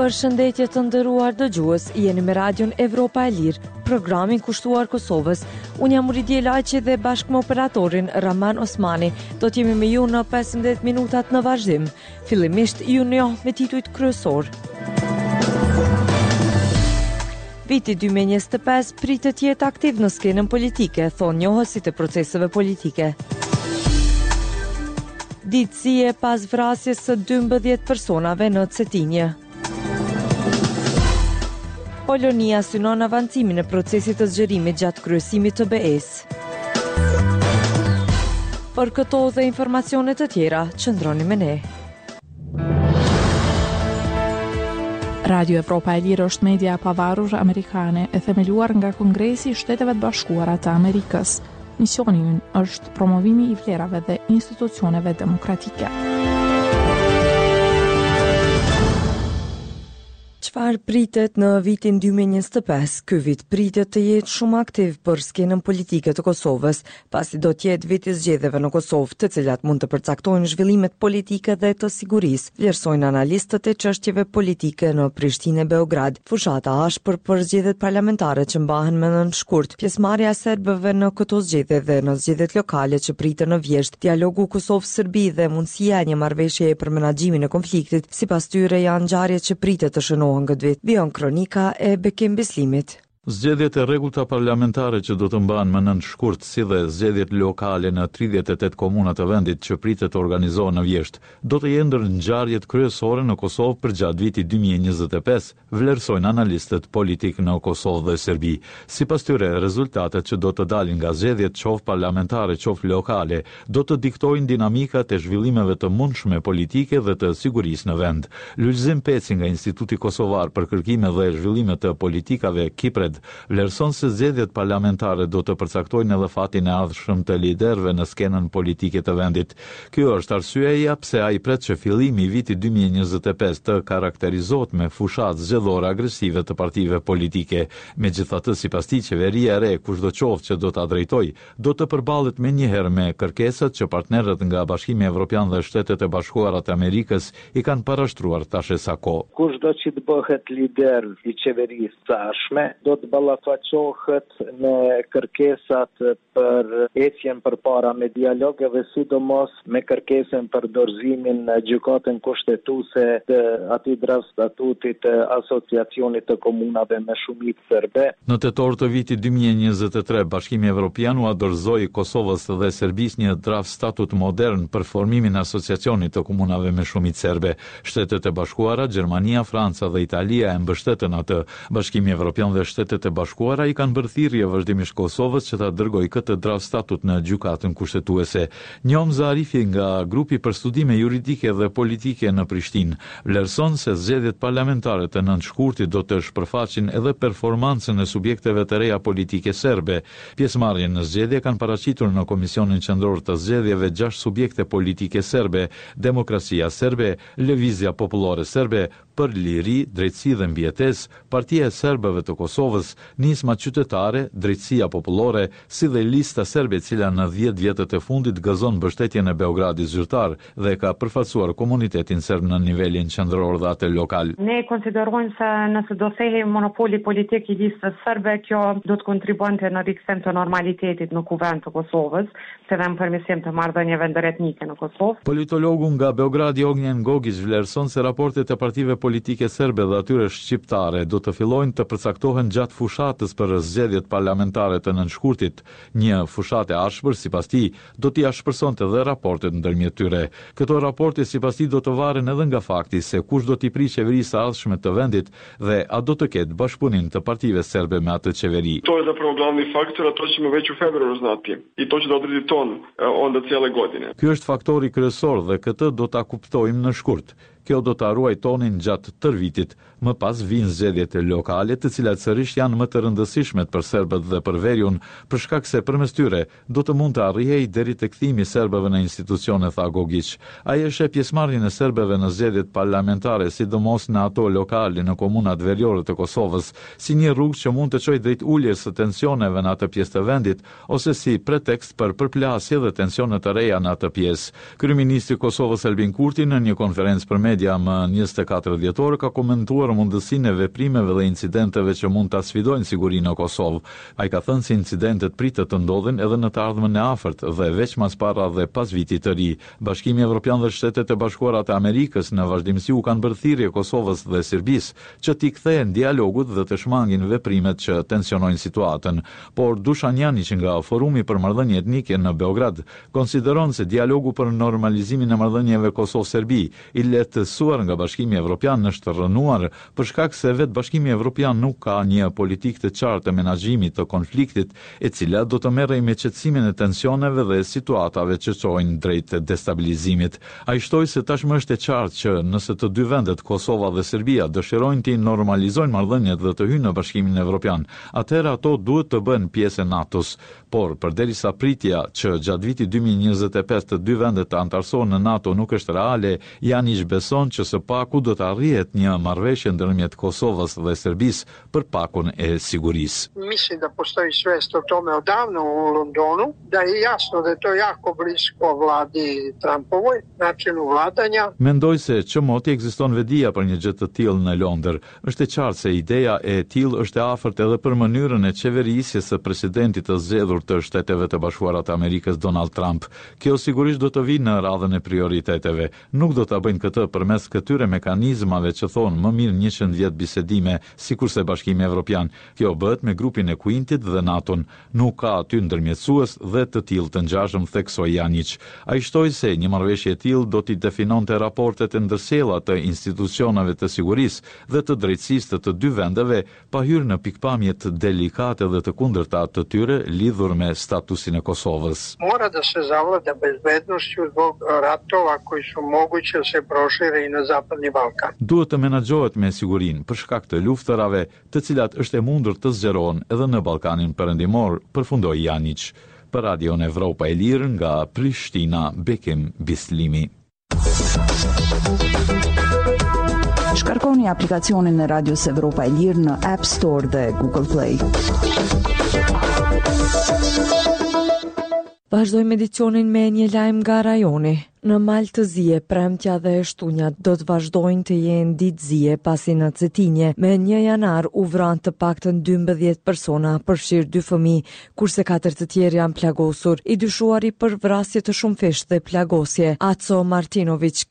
Përshëndetje të nderuar dëgjues, jeni me radion Evropa e Lirë, programin kushtuar Kosovës. Unë jam Uri Djelaqi dhe bashkë me operatorin Raman Osmani do t'jemi me ju në 15 minutat në vazhdim. Fillimisht ju njoh me titujt kryesor. Viti 2025 pritet të jetë aktiv në skenën politike, thonë njohësit e proceseve politike. Ditësie pas vrasjes së 12 personave në Cetinje. Polonia synon avancimin e procesit të zgjerimit gjatë kryesimit të BE-s. Për këto dhe informacione të tjera, qëndroni me ne. Radio Evropa e Lirë është media e pavarur amerikane e themeluar nga Kongresi i Shteteve të Bashkuara të Amerikës. Misioni ynë është promovimi i vlerave dhe institucioneve demokratike. Çfarë pritet në vitin 2025? Ky vit pritet të jetë shumë aktiv për skenën politike të Kosovës, pasi do të jetë viti i zgjedhjeve në Kosovë, të cilat mund të përcaktojnë zhvillimet politike dhe të sigurisë, vlerësojnë analistët e çështjeve politike në Prishtinë e Beograd. Fushata ashpër për zgjedhjet parlamentare që mbahen më në shkurt, pjesëmarrja e serbëve në këto zgjedhje dhe në zgjedhjet lokale që priten në vjesht, dialogu Kosovë-Serbi dhe mundësia e një marrëveshjeje për menaxhimin e konfliktit, sipas tyre janë ngjarjet që pritet të shënohen këtë vit. Vion kronika e Bekim Bislimit. Zgjedhjet e rregullta parlamentare që do të mbahen më nën shkurt, si dhe zgjedhjet lokale në 38 komuna të vendit që pritet të organizohen në vjesht, do të jenë ndër ngjarjet kryesore në Kosovë përgjatë vitit 2025, vlerësojnë analistët politik në Kosovë dhe Serbi. Sipas tyre, rezultatet që do të dalin nga zgjedhjet qoftë parlamentare, qoftë lokale, do të diktojnë dinamikat e zhvillimeve të mundshme politike dhe të sigurisë në vend. Lulzim Peci nga Instituti Kosovar për kërkime dhe zhvillime të politikave Kipred vlerëson se zgjedhjet parlamentare do të përcaktojnë edhe fatin e ardhshëm të liderëve në skenën politike të vendit. Kjo është arsyeja pse ai pret që fillimi i vitit 2025 të karakterizohet me fushatë zgjedhore agresive të partive politike. Megjithatë, sipas tij, qeveria e re, kushdoqoftë që do ta drejtojë, do të përballet menjëherë me kërkesat që partnerët nga Bashkimi Evropian dhe Shtetet e Bashkuara të Amerikës i kanë parashtruar tash sa kohë. Kushdo që të bëhet lider i qeverisë së tashme, do të ballafaqohet në kërkesat për ecjen përpara me dialogeve, sidomos me kërkesën për dorëzimin në gjykatën kushtetuese të atij draft statutit të asociacionit të komunave me shumicë serbe. Në tetor të vitit 2023, Bashkimi Evropian u dorëzoi Kosovës dhe Serbisë një draft statut modern për formimin e asociacionit të komunave me shumicë serbe. Shtetet e Bashkuara, Gjermania, Franca dhe Italia e mbështetën atë. Bashkimi Evropian dhe Shtetet e Bashkuara i kanë bërë thirrje vazhdimisht Kosovës që ta dërgojë këtë draft statut në gjykatën kushtetuese. Njom Zarifi nga grupi për studime juridike dhe politike në Prishtinë vlerëson se zgjedhjet parlamentare të nëntshkurtit do të shpërfaqin edhe performancën e subjekteve të reja politike serbe. Pjesëmarrjen në zgjedhje kanë paraqitur në Komisionin Qendror të Zgjedhjeve 6 subjekte politike serbe: Demokracia Serbe, Lëvizja Popullore Serbe, Për Liri, Drejtësi dhe Mbijetesë, Partia e Serbëve të Kosovës, Nisma Qytetare, Drejtësia Popullore, si dhe Lista Serbe, e cila në 10 vjetët e fundit gëzon mbështetjen e Beogradit zyrtar dhe ka përfaqësuar komunitetin serb në nivelin qendror dhe atë lokal. Ne konsiderojmë se nëse do thehej monopoli politik i listës serbe, kjo do të kontribuante në rikthim të normalitetit në kuvend të Kosovës, se dhe në përmirësim të marrëdhënieve ndërretnike në Kosovë. Politologu nga Beogradi Ognjen Gogić vlerëson se raportet e partive politike serbe dhe atyre shqiptare do të fillojnë të përcaktohen gjatë fushatës për zgjedhjet parlamentare të nënshkurtit. Një fushatë e ashpër, sipas tij, do t'i ashpërsonte edhe raportet ndërmjet tyre. Këto raporte sipas tij do të varen edhe nga fakti se kush do t'i prijë qeverisë së ardhshme të vendit dhe a do të ketë bashkëpunim të partive serbe me atë qeveri. To je zapravo glavni faktor, a to ćemo već u februaru znati. I to će da odredi ton onda cijele godine. Ky është faktori kryesor dhe këtë do ta kuptojmë në shkurt. Kjo do ta ruaj tonin gjatë tër vitit. Më pas vinë zgjedhjet lokale, të cilat sërish janë më të rëndësishmet për serbët dhe për veriun, për shkak se përmes tyre do të mund të arrihej deri te kthimi i serbëve në institucione, tha Gogić. Ai e sheh pjesëmarrjen e serbëve në zgjedhjet parlamentare, sidomos në ato lokale në komunat veriore të Kosovës, si një rrugë që mund të çojë drejt uljes së tensioneve në atë pjesë të vendit, ose si pretekst për përplasje dhe tensione të reja në atë pjesë. Kryeministri i Kosovës Albin Kurti në një konferencë për Media më 24 dhjetor ka komentuar mundësinë e veprimeve dhe incidenteve që mund ta sfidojnë sigurinë në Kosovë. Ai ka thënë se incidentet pritet të ndodhin edhe në të ardhmen e afërt dhe veç mas para dhe pas vitit të ri. Bashkimi Evropian dhe Shtetet e Bashkuara të Amerikës në vazhdimsi u kanë bërë thirrje Kosovës dhe Serbisë që t'i kthehen dialogut dhe të shmangin veprimet që tensionojnë situatën. Por Dušan Janić nga Forumi për marrëdhënie etnike në Beograd konsideron se dialogu për normalizimin e marrëdhënieve Kosovë-Serbi i lehtësuar nga Bashkimi Evropian është rrënuar për shkak se vetë Bashkimi Evropian nuk ka një politikë të qartë të menaxhimit të konfliktit, e cila do të merrej me qetësimin e tensioneve dhe situatave që çojnë drejt destabilizimit. Ai shtoi se tashmë është e qartë që nëse të dy vendet, Kosova dhe Serbia, dëshirojnë të normalizojnë marrëdhëniet dhe të hyjnë në Bashkimin Evropian, atëherë ato duhet të bëhen pjesë e NATO-s. Por përderisa pritja që gjatë vitit 2025 të dy vendet të antarësohen në NATO nuk është reale, Janić beson që së paku do të arrihet një marrëveshje ndërmjet Kosovës dhe Serbisë për pakun e sigurisë. Mislim da postoji svest o tome odavno u Londonu, da je jasno da je to jako blisko vladi Trumpovoj, načinu vladanja. Mendoj se çmoti ekziston vedia për një gjë të tillë në Londër. Është e qartë se ideja e tillë është e afërt edhe për mënyrën e qeverisjes së presidentit të zgjedhur të Shteteve të Bashkuara të Amerikës Donald Trump. Kjo sigurisht do të vijë në radhën e prioriteteve. Nuk do ta bëjnë këtë përmes këtyre mekanizmave që thonë më mirë 110 bisedime, sikurse Bashkimi Evropian. Kjo bëhet me grupin e Quintit dhe NATO-n. Nuk ka aty ndërmjetësues dhe të tillë të ngjashëm, theksoi Janić. Ai shtoi se një marrëveshje e tillë do t'i definonte raportet e ndërsjella të institucioneve të sigurisë dhe të drejtësisë të dy vendeve, pa hyrë në pikpamje të delikate dhe të kundërta të tyre lidhur me statusin e Kosovës. Mora da se zavlada bezbednošću zbog ratova koji su moguće da se prošire i na Zapadni Balkan. Duhet të menaxhohet me sigurinë për shkak të luftërave, të cilat është e mundur të zgjerohen edhe në Ballkanin Perëndimor, përfundoi Janić. Për Radion Evropa e Lirë nga Prishtina, Bekim Bislimi. Shkarkoni aplikacionin e Radios Evropa e Lirë në App Store dhe Google Play. Vazhdojmë edicionin me një lajm nga rajoni. Në mal të zije, premtja dhe shtunja do të vazhdojnë të jenë ditë zije pasi në Cetinje. Me 1 janar u vranë të paktën 12 persona, përfshirë 2 fëmijë, kurse 4 të tjerë janë plagosur, i dyshuari për vrasje të shumëfisht dhe plagosje. Aco Martinović